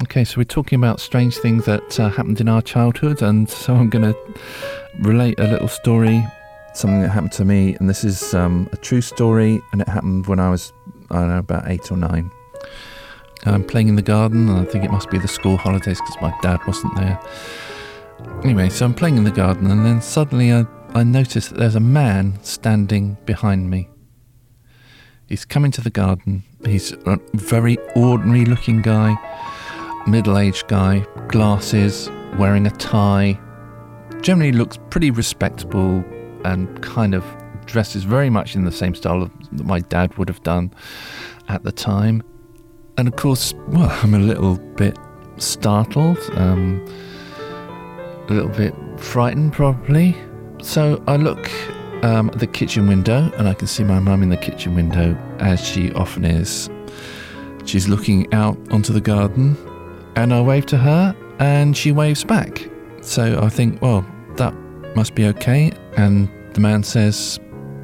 Okay, so we're talking about strange things that happened in our childhood, and so I'm going to relate a little story, something that happened to me, and this is a true story, and it happened when I was, I don't know, about 8 or 9. I'm playing in the garden, and I think it must be the school holidays because my dad wasn't there. Anyway, so I'm playing in the garden, and then suddenly I notice that there's a man standing behind me. He's come into the garden. He's a very ordinary looking guy, middle-aged guy, glasses, wearing a tie, generally looks pretty respectable and kind of dresses very much in the same style that my dad would have done at the time. And of course, well, I'm a little bit startled, a little bit frightened probably. So I look at the kitchen window, and I can see my mum in the kitchen window, as she often is. She's looking out onto the garden, and I wave to her, and she waves back. So I think, well, that must be okay. And the man says,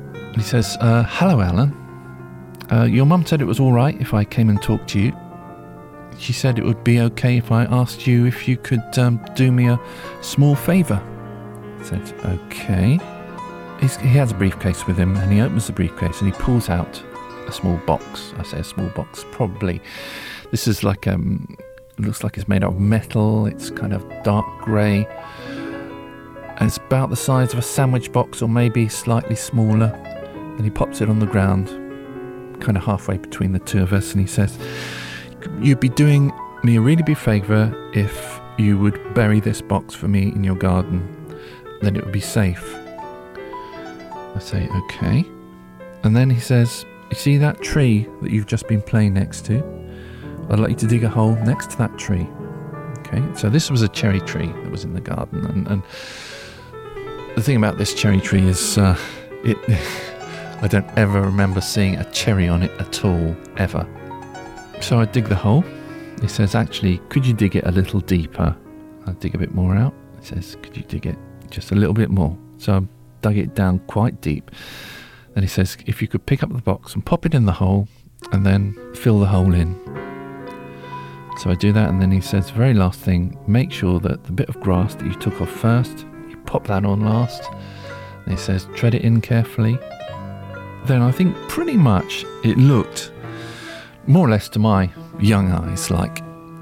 hello, Alan. Your mum said it was all right if I came and talked to you. She said it would be okay if I asked you if you could do me a small favour. I said, okay. He has a briefcase with him, and he opens the briefcase and he pulls out a small box. I say a small box, probably. This is like, it looks like it's made out of metal. It's kind of dark grey. And it's about the size of a sandwich box, or maybe slightly smaller. And he pops it on the ground, kind of halfway between the two of us, and he says, you'd be doing me a really big favour if you would bury this box for me in your garden. Then it would be safe. I say, okay. And then he says, you see that tree that you've just been playing next to? I'd like you to dig a hole next to that tree. Okay, so this was a cherry tree that was in the garden. And the thing about this cherry tree is, I don't ever remember seeing a cherry on it at all, ever. So I dig the hole. He says, actually, could you dig it a little deeper? I dig a bit more out. He says, could you dig it just a little bit more? So I dug it down quite deep. And he says, if you could pick up the box and pop it in the hole and then fill the hole in. So I do that, and then he says, very last thing, make sure that the bit of grass that you took off first, you pop that on last. And he says, tread it in carefully. Then I think pretty much it looked more or less to my young eyes like,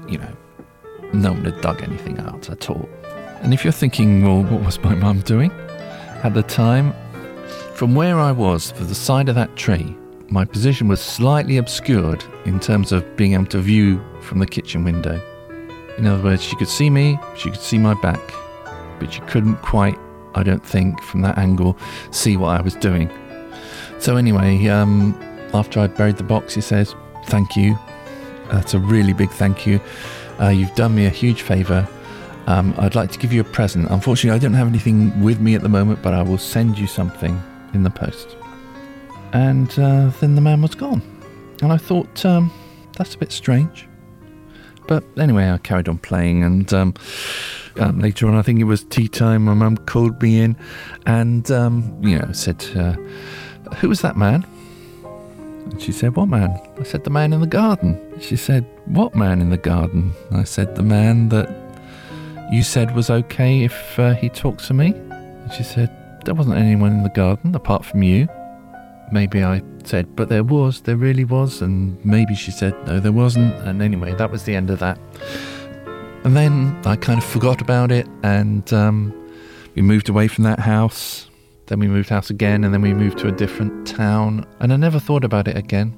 no one had dug anything out at all. And if you're thinking, well, what was my mum doing at the time? From where I was, for the side of that tree, my position was slightly obscured in terms of being able to view from the kitchen window. In other words, she could see me, she could see my back, but she couldn't quite, I don't think, from that angle, see what I was doing. So anyway, after I buried the box, he says, thank you. That's a really big thank you. You've done me a huge favour. I'd like to give you a present. Unfortunately, I don't have anything with me at the moment, but I will send you something in the post. And then the man was gone. And I thought, that's a bit strange. But anyway, I carried on playing, and later on, I think it was tea time, my mum called me in and, said, who was that man? And she said, what man? I said, the man in the garden. She said, what man in the garden? I said, the man that you said was okay if he talked to me. And she said, there wasn't anyone in the garden apart from you. Maybe I said, but there really was. And maybe she said, no, there wasn't. And anyway, that was the end of that. And then I kind of forgot about it, and we moved away from that house. Then we moved house again, and then we moved to a different town, and I never thought about it again.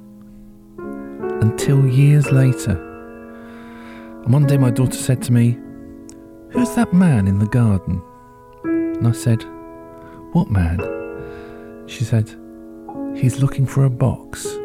Until years later. And one day my daughter said to me, who's that man in the garden? And I said, what man? She said, he's looking for a box.